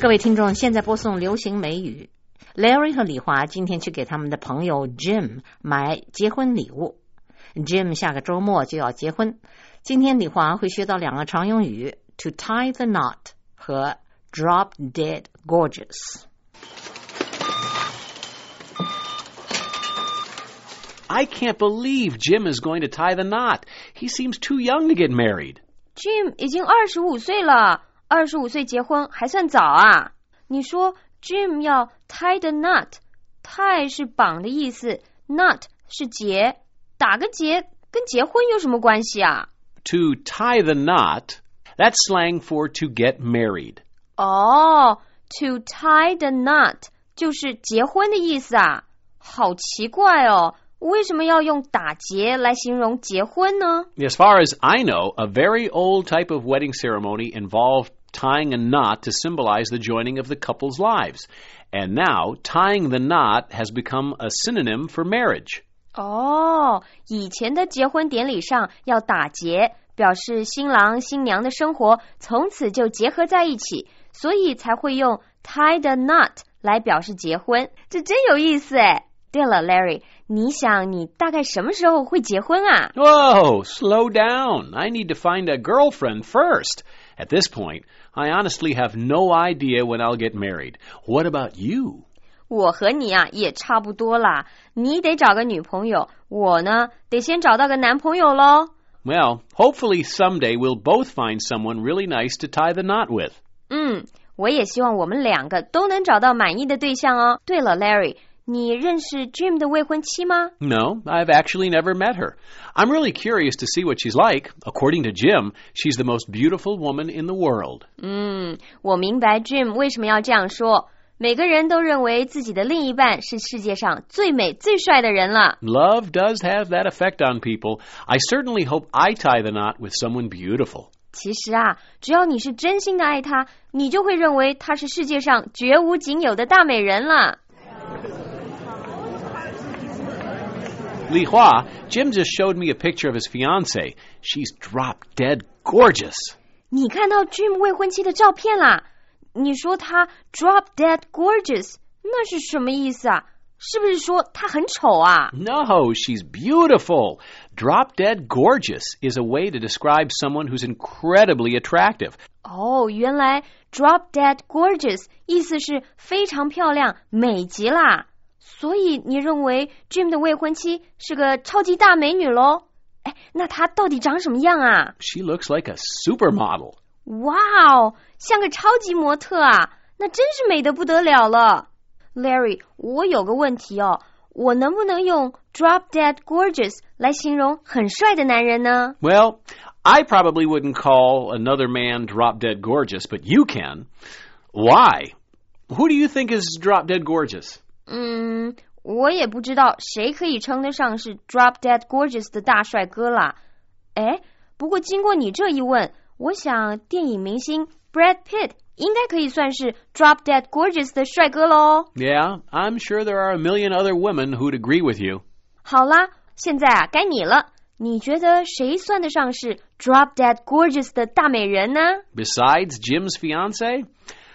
各位听众，现在播送流行美语。Larry 和李华今天去给他们的朋友 Jim 买结婚礼物。Jim 下个周末就要结婚。今天李华会学到两个常用语 to tie the knot 和 drop dead gorgeous。 I can't believe Jim is going to tie the knot. He seems too young to get married. Jim 已经25岁了，25岁结婚还算早啊。你说 Jim 要 tie the knot， tie 是绑的意思， knot 是结，打个结跟结婚有什么关系啊？ To tie the knot, that's slang for to get married. 哦， to tie the knot 就是结婚的意思啊，好奇怪哦。为什么要用打结来形容结婚呢？ As far as I know, a very old type of wedding ceremony involved tying a knot to symbolize the joining of the couple's lives. And now, tying the knot has become a synonym for marriage. 哦，以前的结婚典礼上要打结，表示新郎新娘的生活从此就结合在一起，所以才会用 tie the knot 来表示结婚。这真有意思诶。对了 Larry， 你想你大概什么时候会结婚啊？ Whoa, slow down. I need to find a girlfriend first. At this point, I honestly have no idea when I'll get married. What about you? 我和你啊也差不多啦，你得找个女朋友，我呢得先找到个男朋友咯。 Well, hopefully someday we'll both find someone really nice to tie the knot with. 我也希望我们两个都能找到满意的对象哦。对了 Larry，你认识 Jim 的未婚妻吗？ No, I've actually never met her. I'm really curious to see what she's like. According to Jim, she's the most beautiful woman in the world. 我明白 Jim 为什么要这样说。每个人都认为自己的另一半是世界上最美最帅的人了。 Love does have that effect on people. I certainly hope I tie the knot with someone beautiful. 其实啊，只要你是真心的爱他，你就会认为他是世界上绝无仅有的大美人了。 Li Hua, Jim just showed me a picture of his fiancée. She's drop-dead gorgeous. 你看到 Jim 未婚妻的照片啦？你说他 drop dead gorgeous， 那是什么意思啊？是不是说他很丑啊？ No, she's beautiful. Drop-dead gorgeous is a way to describe someone who's incredibly attractive. 哦，原来 drop dead gorgeous 意思是非常漂亮，美极啦。所以你认为 Jim 的未婚妻是个超级大美女咯？哎，那她到底长什么样啊？ She looks like a supermodel. 哇哦，像个超级模特啊，那真是美得不得了了。Larry， 我有个问题哦，我能不能用 drop dead gorgeous 来形容很帅的男人呢？ Well, I probably wouldn't call another man drop-dead gorgeous, but you can. Why? Who do you think is drop-dead gorgeous? 我也不知道谁可以称得上是 drop dead gorgeous 的大帅哥啦。哎，不过经过你这一问，我想电影明星 Brad Pitt 应该可以算是 drop dead gorgeous 的帅哥咯。 Yeah, I'm sure there are a million other women who'd agree with you. 好啦，现在啊该你了，你觉得谁算得上是 drop dead gorgeous 的大美人呢？ Besides Jim's fiancée?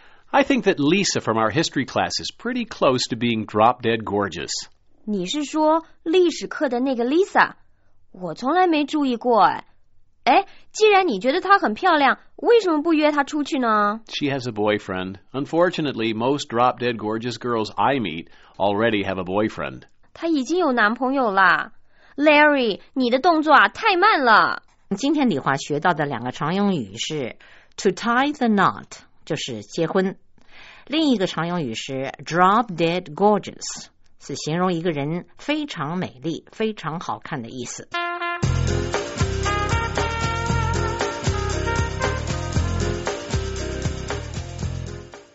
I think that Lisa from our history class is pretty close to being drop-dead gorgeous. 你是说历史课的那个 Lisa？ 我从来没注意过哎，既然你觉得她很漂亮，为什么不约她出去呢？ She has a boyfriend. Unfortunately, most drop-dead gorgeous girls I meet already have a boyfriend. 她已经有男朋友啦。Larry， 你的动作啊太慢了。 今天李华学到的两个常用语是 to tie the knot， 就是结婚。另一个常用语是 drop dead gorgeous， 是形容一个人非常美丽、非常好看的意思。